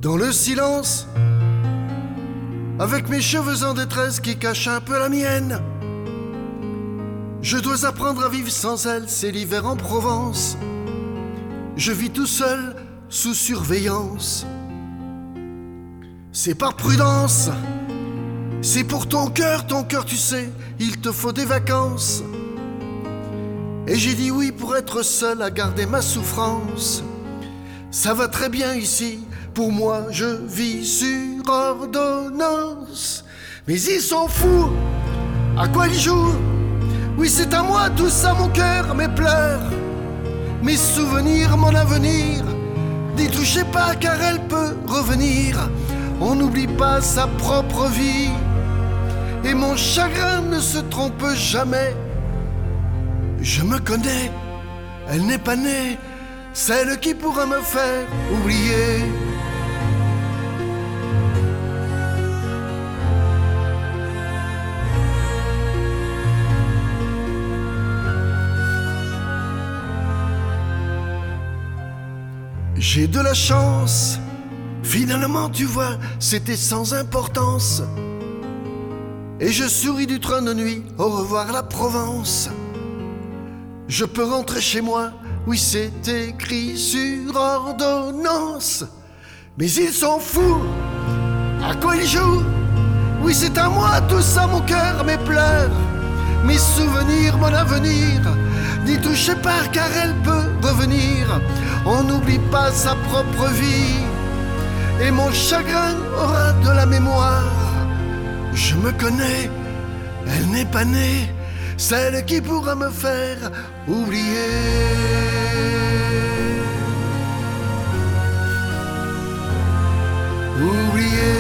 Dans le silence, avec mes cheveux en détresse qui cachent un peu la mienne, je dois apprendre à vivre sans elle, c'est l'hiver en Provence. Je vis tout seul, sous surveillance. C'est par prudence, c'est pour ton cœur tu sais, il te faut des vacances. Et j'ai dit oui pour être seul à garder ma souffrance. Ça va très bien ici, pour moi je vis sur ordonnance. Mais ils sont fous, à quoi ils jouent? Oui c'est à moi tout ça, mon cœur, mes pleurs, mes souvenirs, mon avenir. N'y touchez pas car elle peut revenir. On n'oublie pas sa propre vie. Et mon chagrin ne se trompe jamais. Je me connais, elle n'est pas née, celle qui pourra me faire oublier. J'ai de la chance, finalement tu vois, c'était sans importance. Et je souris du train de nuit, au revoir la Provence. Je peux rentrer chez moi, oui c'est écrit sur ordonnance. Mais ils sont fous, à quoi ils jouent? Oui c'est à moi tout ça, mon cœur, mes pleurs, mes souvenirs, mon avenir. N'y touchez pas car elle peut revenir. On n'oublie pas sa propre vie. Et mon chagrin aura de la mémoire. Je me connais, elle n'est pas née, celle qui pourra me faire oublier. Oublier.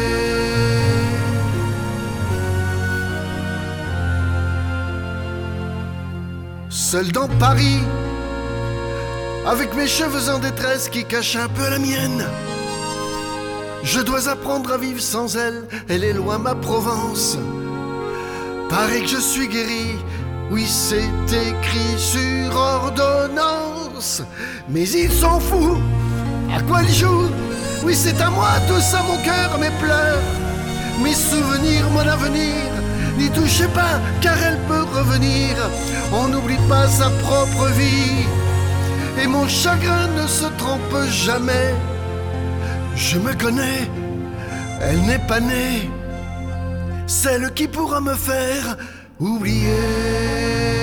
Seul dans Paris, avec mes cheveux en détresse qui cachent un peu la mienne, je dois apprendre à vivre sans elle, elle est loin ma Provence. Paraît que je suis guéri, oui c'est écrit sur ordonnance. Mais ils sont fous, à quoi ils jouent? Oui c'est à moi tout ça, mon cœur, mes pleurs, mes souvenirs, mon avenir. N'y touchez pas car elle peut revenir. On n'oublie pas sa propre vie. Et mon chagrin ne se trompe jamais. Je me connais, elle n'est pas née, celle qui pourra me faire oublier.